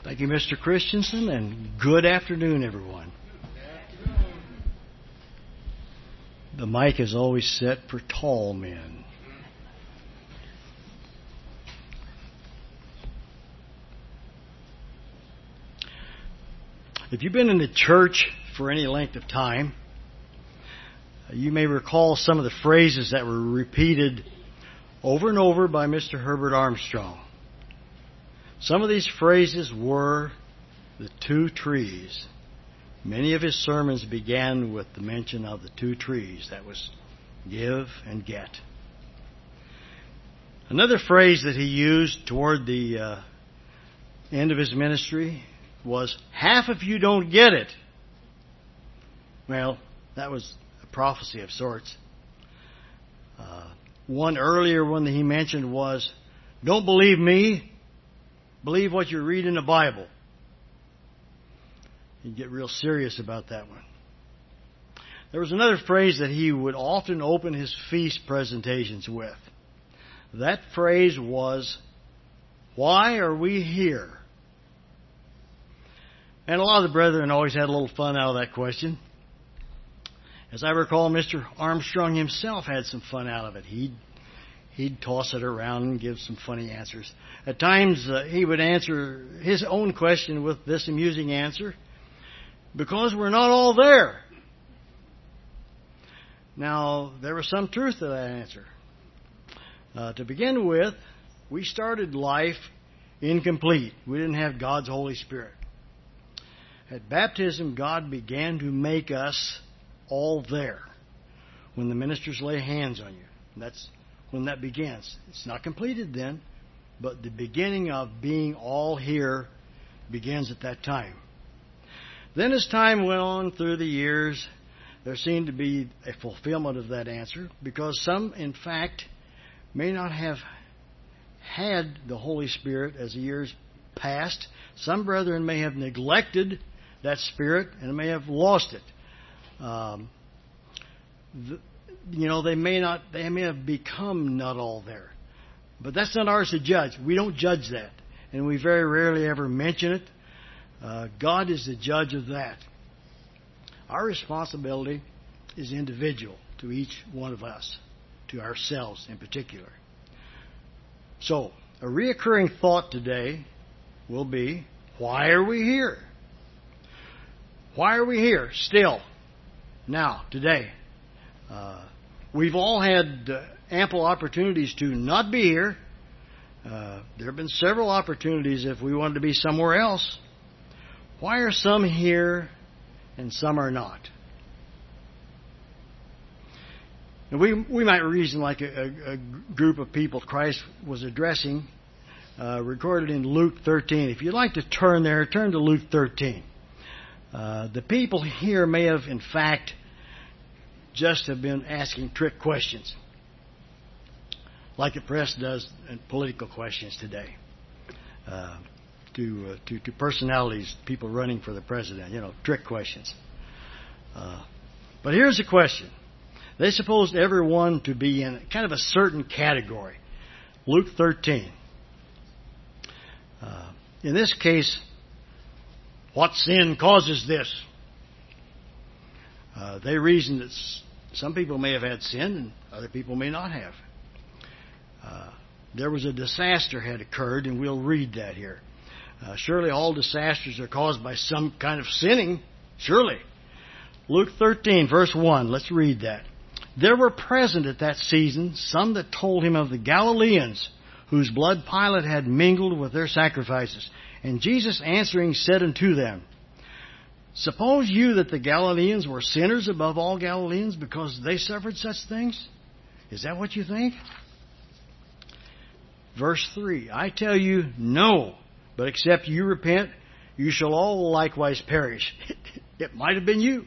Thank you, Mr. Christensen, and good afternoon, everyone. The mic is always set for tall men. If you've been in the church for any length of time, you may recall some of the phrases that were repeated over and over by Mr. Herbert Armstrong. Some of these phrases were the two trees. Many of his sermons began with the mention of the two trees. That was give and get. Another phrase that he used toward the end of his ministry was, half if you don't get it. Well, that was a prophecy of sorts. One earlier one that he mentioned was, don't believe me, believe what you read in the Bible. He'd get real serious about that one. There was another phrase that he would often open his feast presentations with. That phrase was, why are we here? And a lot of the brethren always had a little fun out of that question. As I recall, Mr. Armstrong himself had some fun out of it. He'd toss it around and give some funny answers. At times, he would answer his own question with this amusing answer, because we're not all there. Now, there was some truth to that answer. To begin with, we started life incomplete. We didn't have God's Holy Spirit. At baptism, God began to make us all there when the ministers lay hands on you. That's when that begins. It's not completed then, but the beginning of being all here begins at that time. Then as time went on through the years, there seemed to be a fulfillment of that answer, because some, in fact, may not have had the Holy Spirit as the years passed. Some brethren may have neglected that Spirit and may have lost it. They may have become not all there. But that's not ours to judge. We don't judge that. And we very rarely ever mention it. God is the judge of that. Our responsibility is individual to each one of us, to ourselves in particular. So, a reoccurring thought today will be, why are we here? Why are we here still, now, today? We've all had ample opportunities to not be here. There have been several opportunities if we wanted to be somewhere else. Why are some here and some are not? And we might reason like a group of people Christ was addressing, recorded in Luke 13. If you'd like to turn there, turn to Luke 13. The people here may have, in fact, just have been asking trick questions, like the press does in political questions today, to personalities, people running for the president, trick questions. But here's the question. They supposed everyone to be in kind of a certain category. Luke 13. In this case, what sin causes this? They reasoned that some people may have had sin and other people may not have. There was a disaster had occurred, and we'll read that here. Surely all disasters are caused by some kind of sinning. Surely. Luke 13, verse 1. Let's read that. There were present at that season some that told him of the Galileans, whose blood Pilate had mingled with their sacrifices. And Jesus answering said unto them, suppose you that the Galileans were sinners above all Galileans because they suffered such things? Is that what you think? Verse 3, I tell you, no, but except you repent, you shall all likewise perish. It might have been you.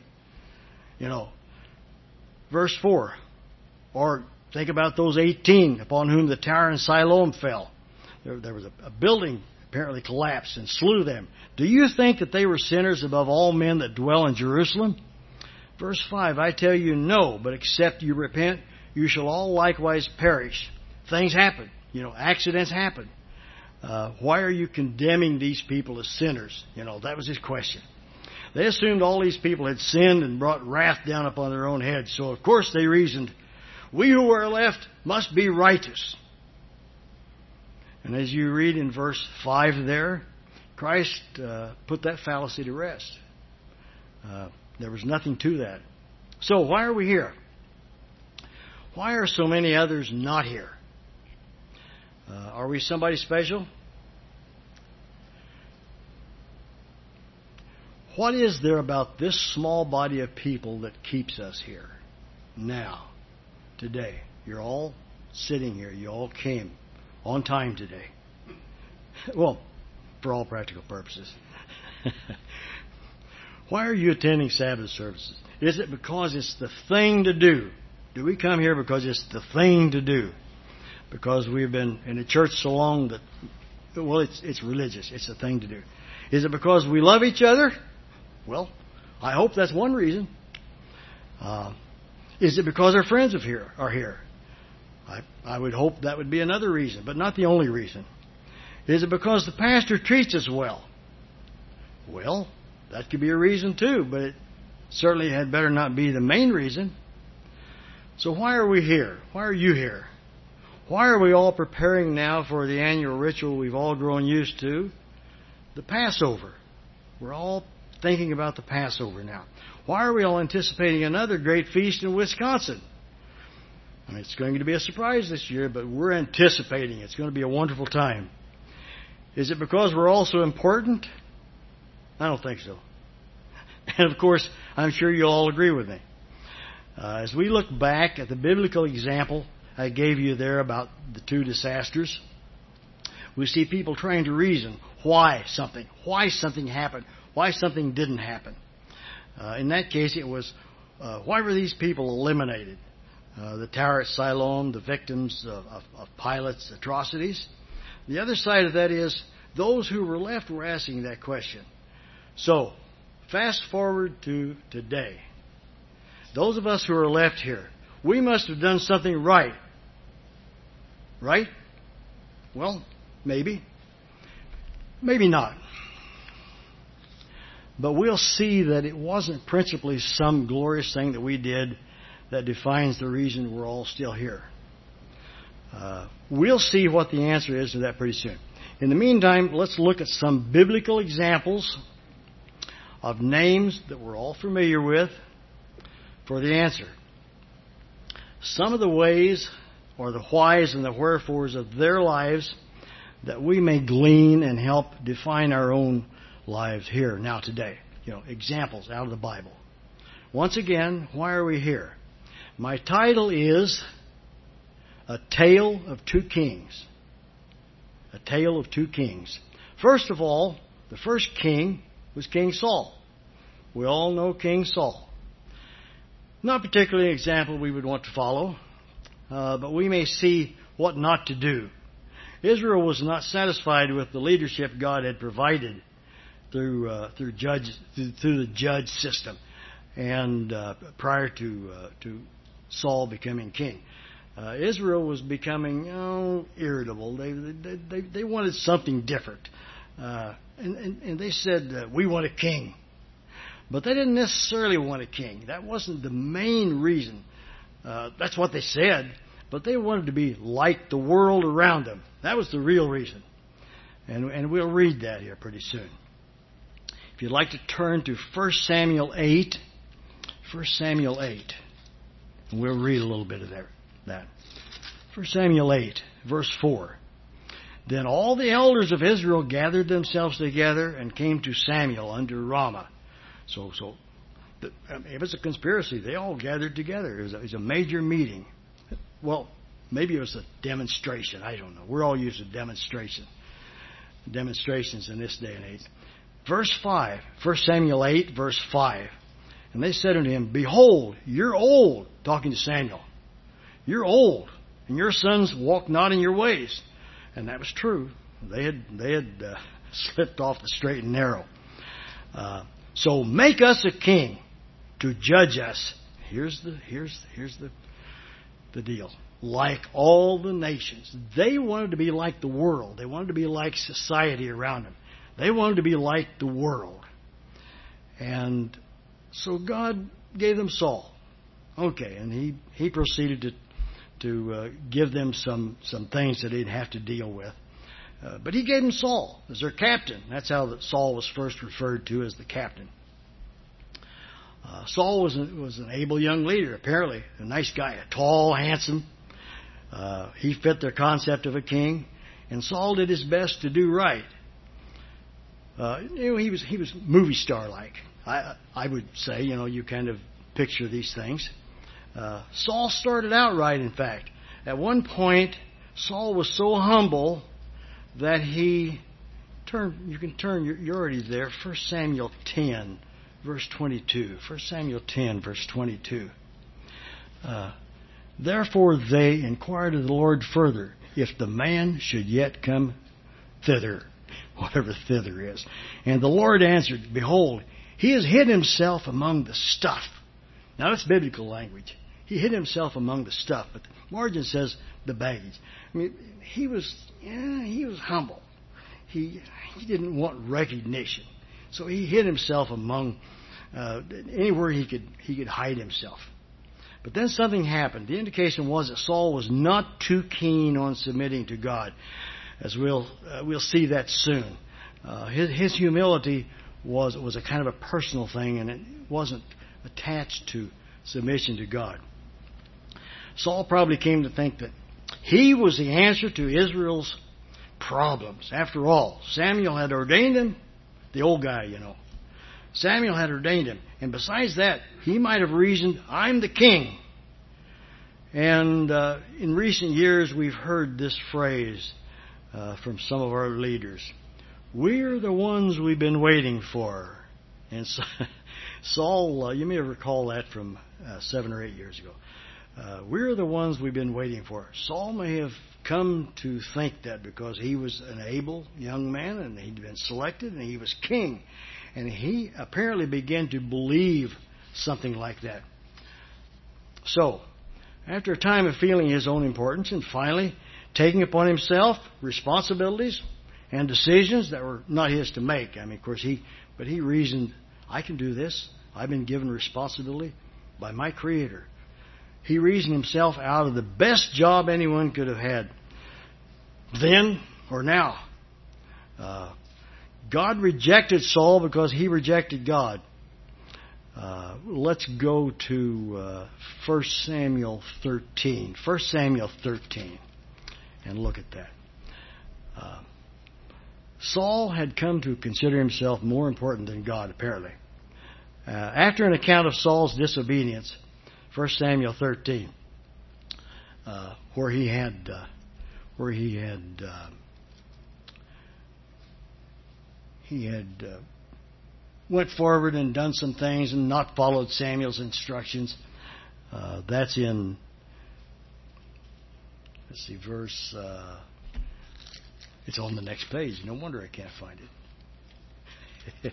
Verse 4, or think about those 18 upon whom the tower in Siloam fell. There was a building apparently collapsed and slew them. Do you think that they were sinners above all men that dwell in Jerusalem? Verse 5, I tell you, no, but except you repent, you shall all likewise perish. Things happen. Accidents happen. Why are you condemning these people as sinners? That was his question. They assumed all these people had sinned and brought wrath down upon their own heads. So, of course, they reasoned, we who are left must be righteous. And as you read in verse 5 there, Christ put that fallacy to rest. There was nothing to that. So, why are we here? Why are so many others not here? Are we somebody special? What is there about this small body of people that keeps us here now, today? You're all sitting here. You all came on time today. Well, for all practical purposes. Why are you attending Sabbath services? Is it because it's the thing to do? Do we come here because it's the thing to do? Because we've been in the church so long that, well, it's religious. It's the thing to do. Is it because we love each other? Well, I hope that's one reason. Is it because our friends are here? I would hope that would be another reason, but not the only reason. Is it because the pastor treats us well? Well, that could be a reason too, but it certainly had better not be the main reason. So why are we here? Why are you here? Why are we all preparing now for the annual ritual we've all grown used to, the Passover? We're all thinking about the Passover now. Why are we all anticipating another great feast in Wisconsin? I mean, it's going to be a surprise this year, but we're anticipating it's going to be a wonderful time. Is it because we're all so important? I don't think so. And of course, I'm sure you all agree with me. As we look back at the biblical example I gave you there about the two disasters, we see people trying to reason why something happened, why something didn't happen. In that case, it was, why were these people eliminated? The Tower at Siloam, the victims of Pilate's atrocities. The other side of that is, those who were left were asking that question. So, fast forward to today. Those of us who are left here, we must have done something right. Right? Well, maybe. Maybe not. But we'll see that it wasn't principally some glorious thing that we did that defines the reason we're all still here. We'll see what the answer is to that pretty soon. In the meantime, let's look at some biblical examples of names that we're all familiar with for the answer. Some of the ways or the whys and the wherefores of their lives that we may glean and help define our own lives here now today. Examples out of the Bible. Once again, why are we here? My title is A Tale of Two Kings. A Tale of Two Kings. First of all, the first king was King Saul. We all know King Saul. Not particularly an example we would want to follow, but we may see what not to do. Israel was not satisfied with the leadership God had provided through the judge system, and prior to Saul becoming king, Israel was becoming irritable. They wanted something different, and they said, "We want a king." But they didn't necessarily want a king. That wasn't the main reason. That's what they said. But they wanted to be like the world around them. That was the real reason. And we'll read that here pretty soon. If you'd like to turn to 1 Samuel 8. 1 Samuel 8. And we'll read a little bit of that. 1 Samuel 8, verse 4. Then all the elders of Israel gathered themselves together and came to Samuel unto Ramah. So it was a conspiracy. They all gathered together. It was a major meeting. Well, maybe it was a demonstration. I don't know. We're all used to demonstrations in this day and age. Verse 5, 1 Samuel 8, verse 5. And they said unto him, Behold, you're old, talking to Samuel. You're old, and your sons walk not in your ways. And that was true. They had slipped off the straight and narrow. So make us a king to judge us. Here's the deal. like all the nations. They wanted to be like the world. They wanted to be like society around them. They wanted to be like the world. And so God gave them Saul. Okay, and he proceeded to give them some things that they'd have to deal with. But he gave them Saul as their captain. That's how Saul was first referred to, as the captain. Saul was an able young leader, apparently. A nice guy, tall, handsome. He fit their concept of a king. And Saul did his best to do right. He was movie star-like. I would say, you kind of picture these things. Saul started out right, in fact. At one point, Saul was so humble that you can turn, you're already there, 1 Samuel 10, verse 22. 1 Samuel 10, verse 22. Therefore they inquired of the Lord further, if the man should yet come thither, whatever thither is. And the Lord answered, behold, he has hid himself among the stuff. Now that's biblical language. He hid himself among the stuff, but the margin says the baggage. I mean, he was humble. He didn't want recognition, so he hid himself among anywhere he could hide himself. But then something happened. The indication was that Saul was not too keen on submitting to God, as we'll see that soon. His humility was a kind of a personal thing, and it wasn't attached to submission to God. Saul probably came to think that he was the answer to Israel's problems. After all, Samuel had ordained him, the old guy, Samuel had ordained him. And besides that, he might have reasoned, I'm the king. And in recent years, we've heard this phrase from some of our leaders. We're the ones we've been waiting for. And so, Saul, you may recall that from 7 or 8 years ago. We're the ones we've been waiting for. Saul may have come to think that because he was an able young man and he'd been selected and he was king. And he apparently began to believe something like that. So, after a time of feeling his own importance and finally taking upon himself responsibilities and decisions that were not his to make. I mean, of course, he reasoned, I can do this. I've been given responsibility by my Creator. He reasoned himself out of the best job anyone could have had, then or now. God rejected Saul because he rejected God. Let's go to 1 Samuel 13. 1 Samuel 13 and look at that. Saul had come to consider himself more important than God, apparently. After an account of Saul's disobedience, 1 Samuel 13, where he had went forward and done some things and not followed Samuel's instructions. That's in, let's see, verse, it's on the next page. No wonder I can't find it.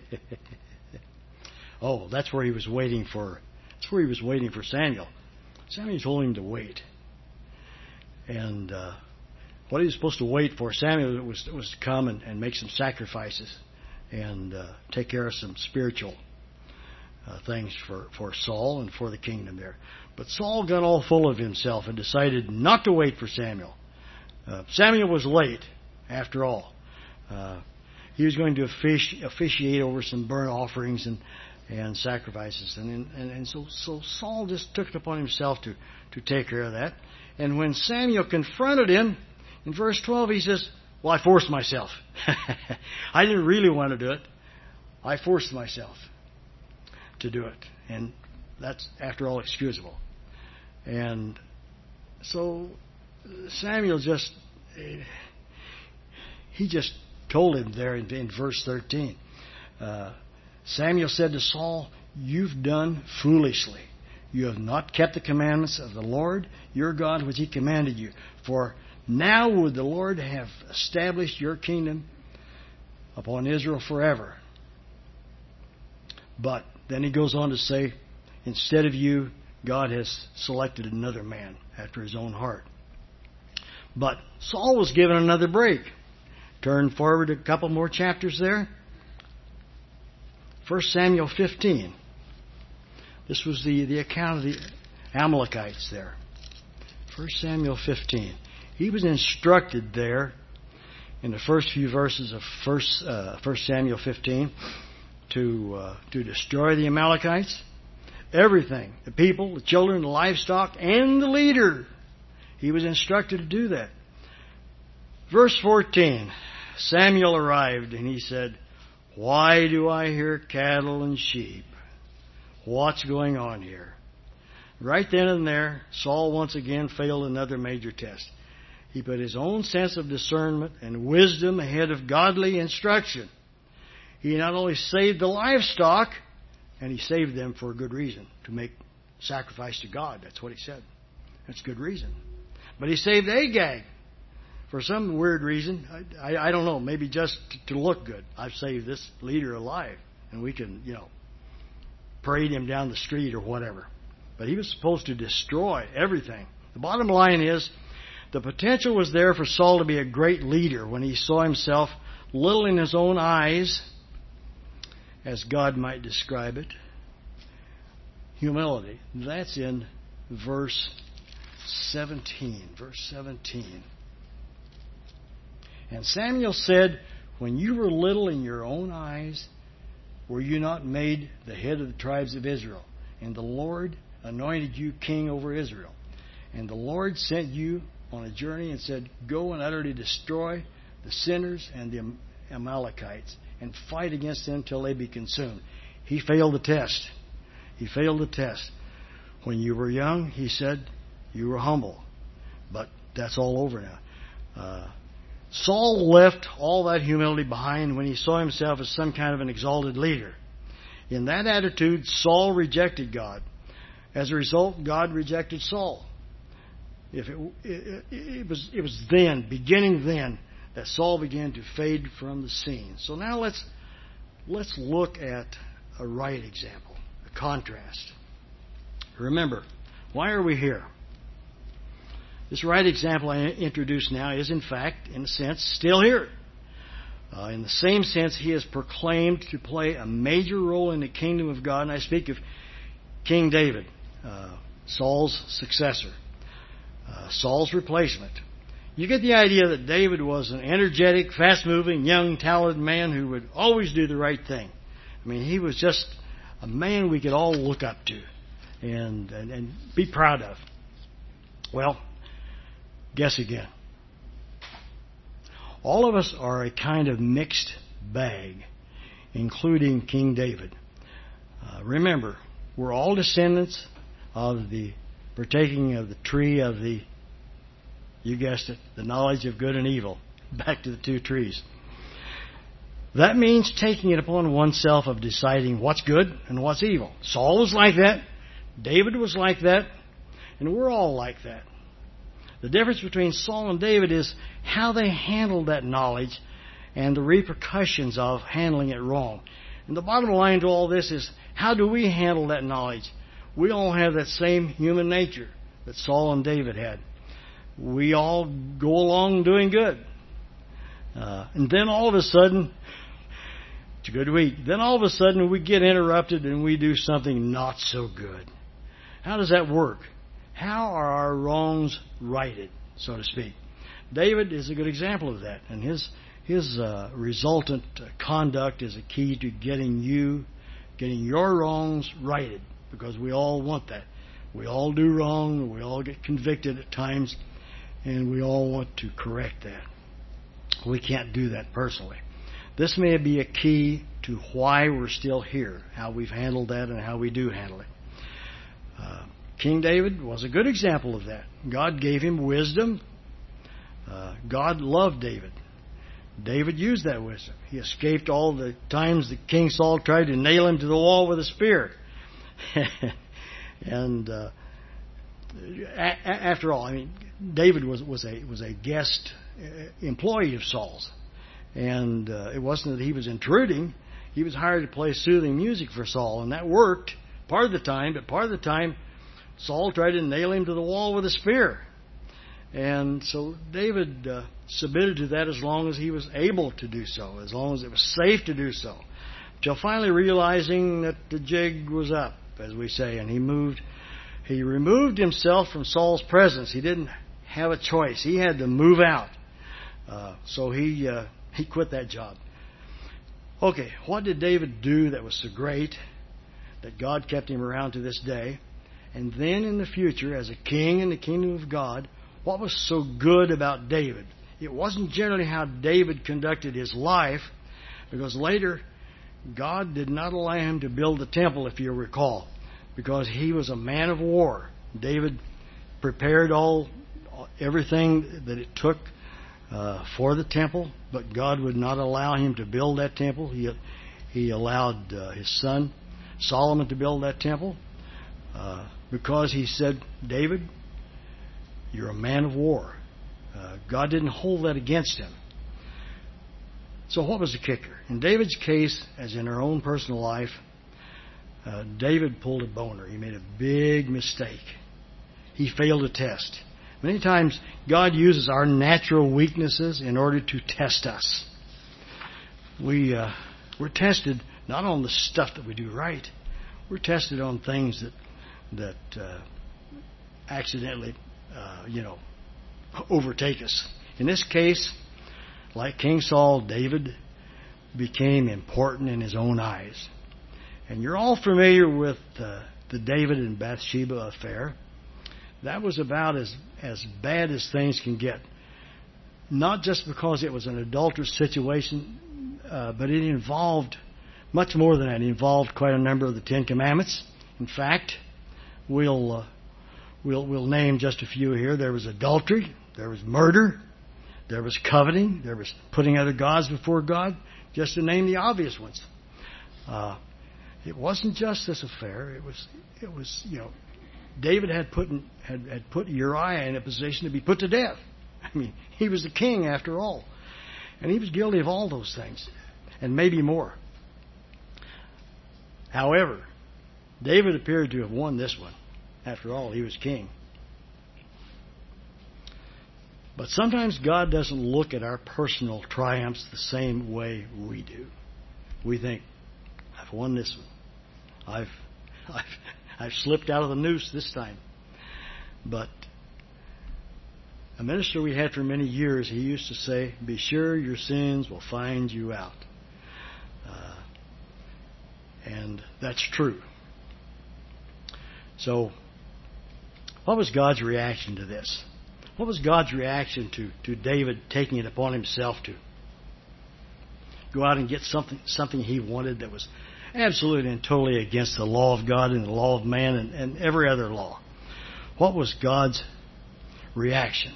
Oh, that's where he was waiting for Samuel. Samuel told him to wait. And what he was supposed to wait for, Samuel was to come and make some sacrifices and take care of some spiritual things for Saul and for the kingdom there. But Saul got all full of himself and decided not to wait for Samuel. Samuel was late, after all. He was going to officiate over some burnt offerings and sacrifices. And so Saul just took it upon himself to take care of that. And when Samuel confronted him, in verse 12 he says, well, I forced myself. I didn't really want to do it. I forced myself to do it. And that's, after all, excusable. And so Samuel just told him there in verse 13. Samuel said to Saul, you've done foolishly. You have not kept the commandments of the Lord your God which he commanded you. For now would the Lord have established your kingdom upon Israel forever. But then he goes on to say, instead of you, God has selected another man after his own heart. But Saul was given another break. Turn forward a couple more chapters there. 1 Samuel 15. This was the account of the Amalekites there. 1 Samuel 15. He was instructed there in the first few verses of 1 Samuel 15 to destroy the Amalekites. Everything. The people, the children, the livestock, and the leader. He was instructed to do that. Verse 14. Samuel arrived and he said, "Why do I hear cattle and sheep? What's going on here?" Right then and there, Saul once again failed another major test. He put his own sense of discernment and wisdom ahead of godly instruction. He not only saved the livestock, and he saved them for a good reason, to make sacrifice to God. That's what he said. That's good reason. But he saved Agag for some weird reason. I don't know, maybe just to look good. I've saved this leader alive, and we can, parade him down the street or whatever. But he was supposed to destroy everything. The bottom line is, the potential was there for Saul to be a great leader when he saw himself little in his own eyes, as God might describe it. Humility. That's in verse 17. Verse 17. And Samuel said, "When you were little in your own eyes, were you not made the head of the tribes of Israel? And the Lord anointed you king over Israel. And the Lord sent you on a journey and said, 'Go and utterly destroy the sinners and the Amalekites, and fight against them till they be consumed.'" He failed the test. He failed the test. When you were young, he said, you were humble. But that's all over now. Saul left all that humility behind when he saw himself as some kind of an exalted leader. In that attitude, Saul rejected God. As a result, God rejected Saul. It was then, beginning then, that Saul began to fade from the scene. So now let's look at a right example, a contrast. Remember, why are we here? This right example I introduce now is, in fact, in a sense, still here. In the same sense, he is proclaimed to play a major role in the kingdom of God. And I speak of King David, Saul's successor, Saul's replacement. You get the idea that David was an energetic, fast-moving, young, talented man who would always do the right thing. I mean, he was just a man we could all look up to and be proud of. Well, guess again. All of us are a kind of mixed bag, including King David. Remember, we're all descendants of the partaking of the tree of the, you guessed it, the knowledge of good and evil. Back to the two trees. That means taking it upon oneself of deciding what's good and what's evil. Saul was like that. David was like that. And we're all like that. The difference between Saul and David is how they handled that knowledge and the repercussions of handling it wrong. And the bottom line to all this is, how do we handle that knowledge? We all have that same human nature that Saul and David had. We all go along doing good. And then all of a sudden, it's a good week, then all of a sudden we get interrupted and we do something not so good. How does that work? How are our wrongs righted, so to speak? David is a good example of that, and his resultant conduct is a key to getting your wrongs righted, because we all want that. We all do wrong, we all get convicted at times, and we all want to correct that. We can't do that personally. This may be a key to why we're still here, how we've handled that and how we do handle it. King David was a good example of that. God gave him wisdom. God loved David. David used that wisdom. He escaped all the times that King Saul tried to nail him to the wall with a spear. And after all, I mean, David was a guest employee of Saul's. And it wasn't that he was intruding. He was hired to play soothing music for Saul, and that worked part of the time. But part of the time, Saul tried to nail him to the wall with a spear. And so David submitted to that as long as he was able to do so, as long as it was safe to do so, till finally realizing that the jig was up, as we say, and he removed himself from Saul's presence. He didn't have a choice. He had to move out. So he quit that job. Okay, what did David do that was so great that God kept him around to this day? And then in the future, as a king in the kingdom of God, what was so good about David? It wasn't generally how David conducted his life, because later God did not allow him to build the temple, if you recall, because he was a man of war. David prepared everything that it took for the temple, but God would not allow him to build that temple. He allowed his son Solomon to build that temple because he said, David, you're a man of war. God didn't hold that against him. So what was the kicker? In David's case, as in our own personal life, David pulled a boner. He made a big mistake. He failed a test. Many times God uses our natural weaknesses in order to test us. We're tested not on the stuff that we do right. We're tested on things that accidentally, overtake us. In this case, like King Saul, David became important in his own eyes. And you're all familiar with the David and Bathsheba affair. That was about as bad as things can get. Not just because it was an adulterous situation, but it involved much more than that. It involved quite a number of the Ten Commandments. In fact, we'll name just a few here. There was adultery, there was murder, there was coveting, there was putting other gods before God, just to name the obvious ones. It wasn't just this affair. It was David had put Uriah in a position to be put to death. I mean, he was the king after all. And he was guilty of all those things, and maybe more. However, David appeared to have won this one. After all, he was king. But sometimes God doesn't look at our personal triumphs the same way we do. We think, I've won this one. I've slipped out of the noose this time. But a minister we had for many years, he used to say, be sure your sins will find you out. And that's true. So, what was God's reaction to this? What was God's reaction to David taking it upon himself to go out and get something he wanted that was absolutely and totally against the law of God and the law of man and every other law? What was God's reaction?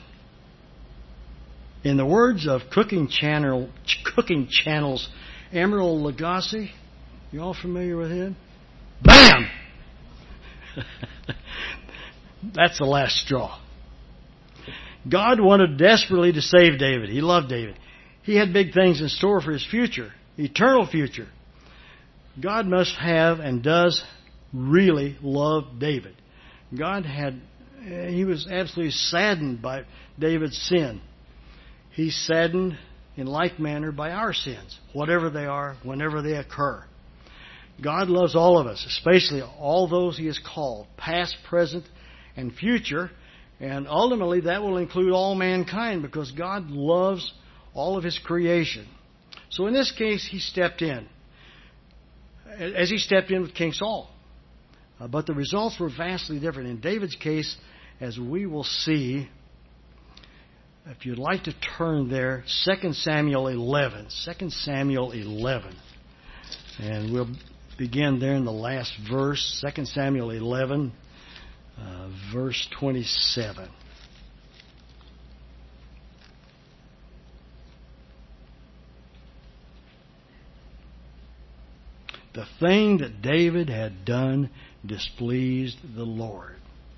In the words of Cooking Channel's Emeril Lagasse, you all familiar with him? Bam! That's the last straw. God wanted desperately to save David. He loved David. He had big things in store for his future, eternal future. God must have and does really love David. He was absolutely saddened by David's sin. He's saddened in like manner by our sins, whatever they are, whenever they occur. God loves all of us, especially all those He has called, past, present, and future. And ultimately, that will include all mankind because God loves all of His creation. So in this case, He stepped in, as He stepped in with King Saul. But the results were vastly different. In David's case, as we will see, if you'd like to turn there, 2 Samuel 11. 2 Samuel 11. And we'll begin there in the last verse, 2 Samuel 11, verse 27. The thing that David had done displeased the Lord.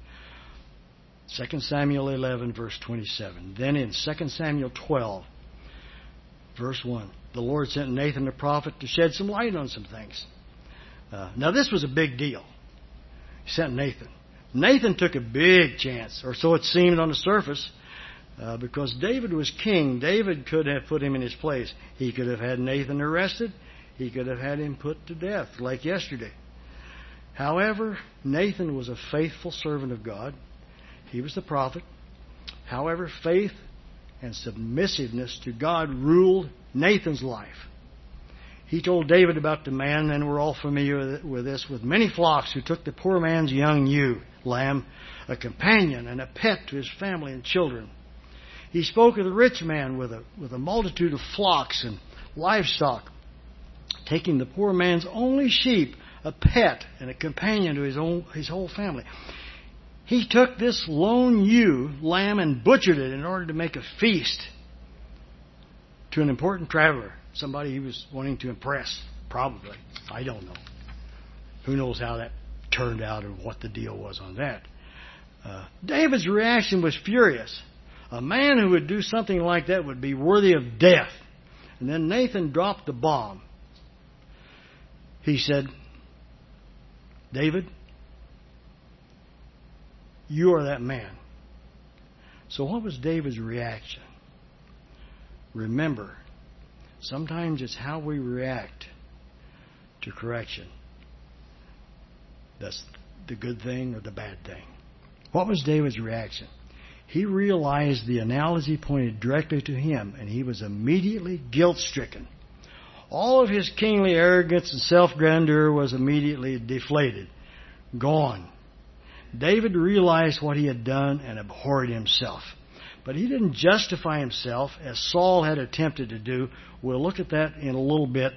2 Samuel 11, verse 27. Then in 2 Samuel 12, verse 1, the Lord sent Nathan the prophet to shed some light on some things. Now this was a big deal. He sent Nathan. Nathan took a big chance, or so it seemed on the surface, because David was king. David could have put him in his place. He could have had Nathan arrested. He could have had him put to death, like yesterday. However, Nathan was a faithful servant of God. He was the prophet. However, faith and submissiveness to God ruled Nathan's life. He told David about the man, and we're all familiar with this, with many flocks, who took the poor man's young ewe, lamb, a companion and a pet to his family and children. He spoke of the rich man with a multitude of flocks and livestock, taking the poor man's only sheep, a pet and a companion to his whole family. He took this lone ewe lamb and butchered it in order to make a feast to an important traveler, somebody he was wanting to impress, probably. I don't know. Who knows how that turned out or what the deal was on that. David's reaction was furious. A man who would do something like that would be worthy of death. And then Nathan dropped the bomb. He said, David, you are that man. So what was David's reaction? Remember, sometimes it's how we react to correction that's the good thing or the bad thing. What was David's reaction? He realized the analogy pointed directly to him, and he was immediately guilt-stricken. All of his kingly arrogance and self-grandeur was immediately deflated, gone. David realized what he had done and abhorred himself. But he didn't justify himself as Saul had attempted to do. We'll look at that in a little bit.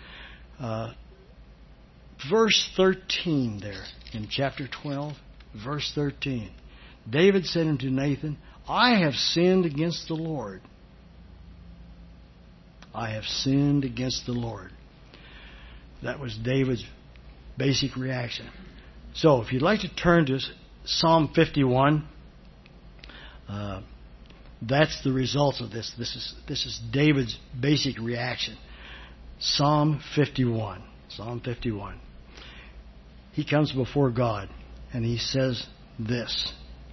Verse 13 there in chapter 12, verse 13. David said unto Nathan, I have sinned against the Lord. I have sinned against the Lord. That was David's basic reaction. So if you'd like to turn to Psalm 51, that's the result of this. This is David's basic reaction. Psalm 51. Psalm 51. He comes before God and he says this.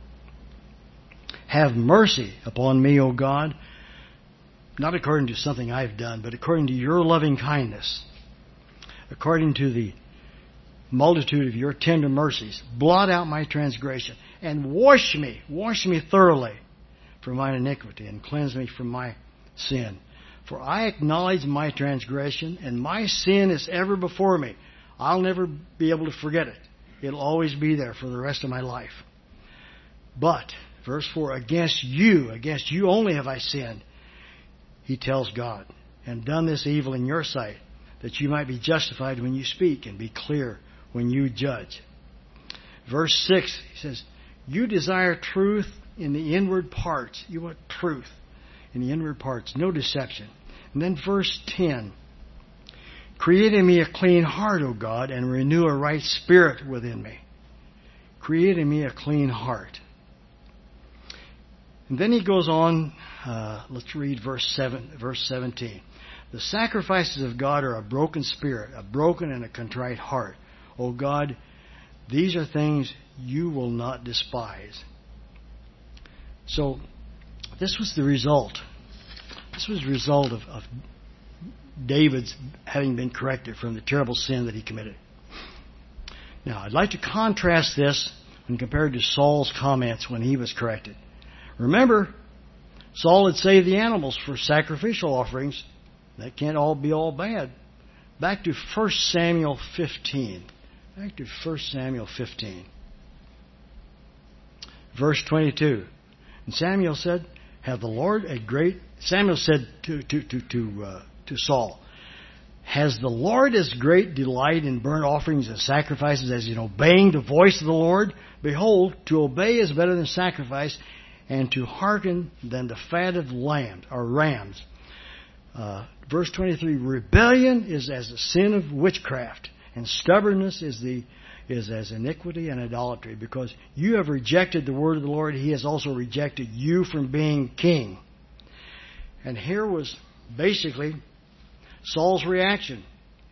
Have mercy upon me, O God, not according to something I've done, but according to your loving kindness, according to the multitude of your tender mercies. Blot out my transgression and wash me thoroughly from mine iniquity and cleanse me from my sin. For I acknowledge my transgression and my sin is ever before me. I'll never be able to forget it. It'll always be there for the rest of my life. But, verse 4, against you only have I sinned, he tells God, and done this evil in your sight, that you might be justified when you speak and be clear when you judge. Verse 6, he says, you desire truth in the inward parts. You want truth in the inward parts, no deception. And then verse 10, create in me a clean heart, O God, and renew a right spirit within me. Create in me a clean heart. And then he goes on, let's read verse 17. The sacrifices of God are a broken spirit, a broken and a contrite heart. O God, these are things you will not despise. So, this was the result. This was the result of David's having been corrected from the terrible sin that he committed. Now, I'd like to contrast this when compared to Saul's comments when he was corrected. Remember, Saul had saved the animals for sacrificial offerings. That can't all be all bad. Back to 1 Samuel 15. Back to 1 Samuel 15. Verse 22. And Samuel said, Samuel said to Saul, has the Lord as great delight in burnt offerings and sacrifices as in obeying the voice of the Lord? Behold, to obey is better than sacrifice, and to hearken than the fat of lambs or rams. Verse 23, rebellion is as the sin of witchcraft, and stubbornness is as iniquity and idolatry. Because you have rejected the word of the Lord, he has also rejected you from being king. And here was basically Saul's reaction.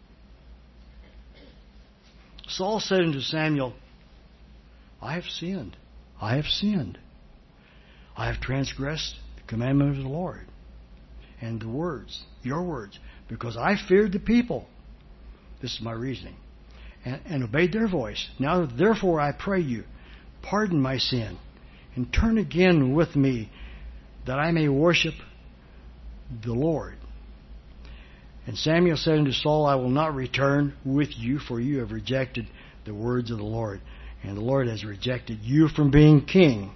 Saul said unto Samuel, I have sinned. I have sinned. I have transgressed the commandment of the Lord and the words, your words, because I feared the people. This is my reasoning. And obeyed their voice. Now, therefore, I pray you, pardon my sin, and turn again with me, that I may worship the Lord. And Samuel said unto Saul, I will not return with you, for you have rejected the words of the Lord, and the Lord has rejected you from being king.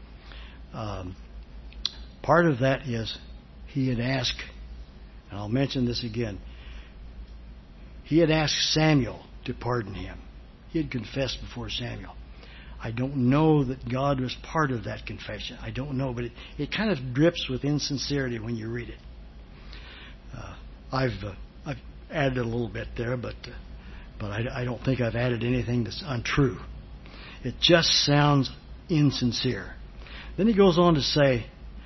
Part of that is he had asked, and I'll mention this again, he had asked Samuel to pardon him. He had confessed before Samuel. I don't know that God was part of that confession. I don't know, but it kind of drips with insincerity when you read it. I've added a little bit there, but I don't think I've added anything that's untrue. It just sounds insincere. Then he goes on to say,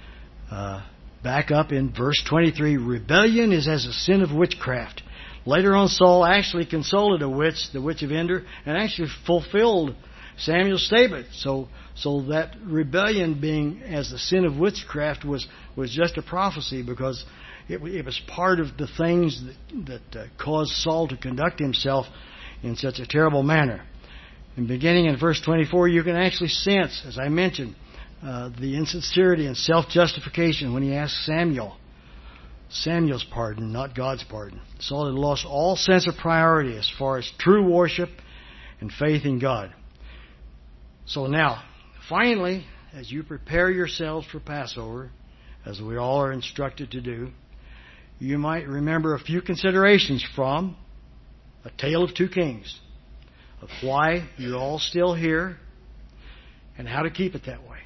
back up in verse 23, rebellion is as a sin of witchcraft. Later on, Saul actually consulted a witch, the witch of Endor, and actually fulfilled Samuel's statement. So that rebellion being as the sin of witchcraft was just a prophecy, because it was part of the things that caused Saul to conduct himself in such a terrible manner. And beginning in verse 24, you can actually sense, as I mentioned, the insincerity and self-justification when he asked Samuel's pardon, not God's pardon. Saul had lost all sense of priority as far as true worship and faith in God. So now, finally, as you prepare yourselves for Passover, as we all are instructed to do, you might remember a few considerations from A Tale of Two Kings, of why you're all still here and how to keep it that way.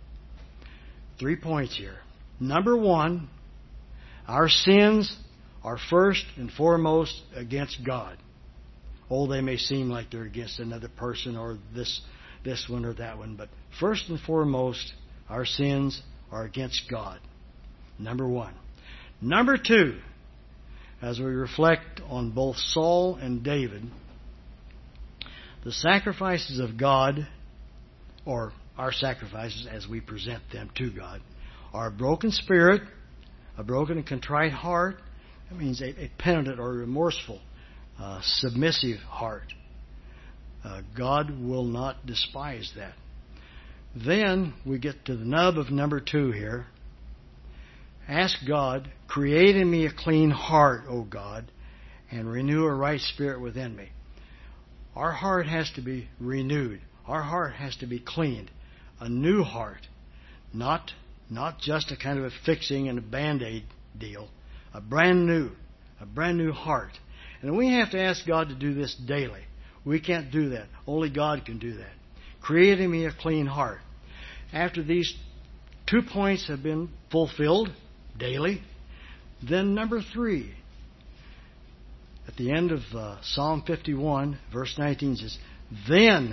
3 points here. Number one, our sins are first and foremost against God. Oh, they may seem like they're against another person or this one or that one, but first and foremost, our sins are against God. Number one. Number two, as we reflect on both Saul and David, the sacrifices of God, or our sacrifices as we present them to God, are a broken spirit, a broken and contrite heart. That means a penitent or remorseful, submissive heart. God will not despise that. Then we get to the nub of number two here. Ask God, create in me a clean heart, O God, and renew a right spirit within me. Our heart has to be renewed. Our heart has to be cleaned. A new heart. Not just a kind of a fixing and a Band-Aid deal. A brand new heart. And we have to ask God to do this daily. We can't do that. Only God can do that. Create in me a clean heart. After these 2 points have been fulfilled daily, then number 3, at the end of Psalm 51, verse 19 says, then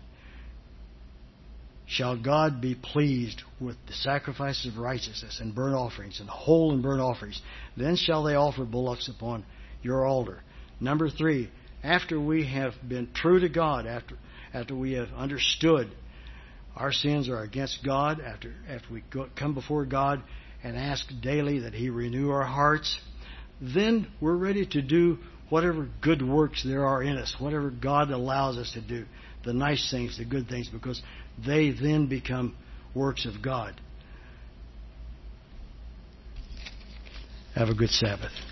shall God be pleased with the sacrifices of righteousness and burnt offerings and whole and burnt offerings. Then shall they offer bullocks upon your altar. Number 3, after we have been true to God, after we have understood our sins are against God, after we come before God and ask daily that He renew our hearts, then we're ready to do whatever good works there are in us, whatever God allows us to do, the nice things, the good things, because they then become works of God. Have a good Sabbath.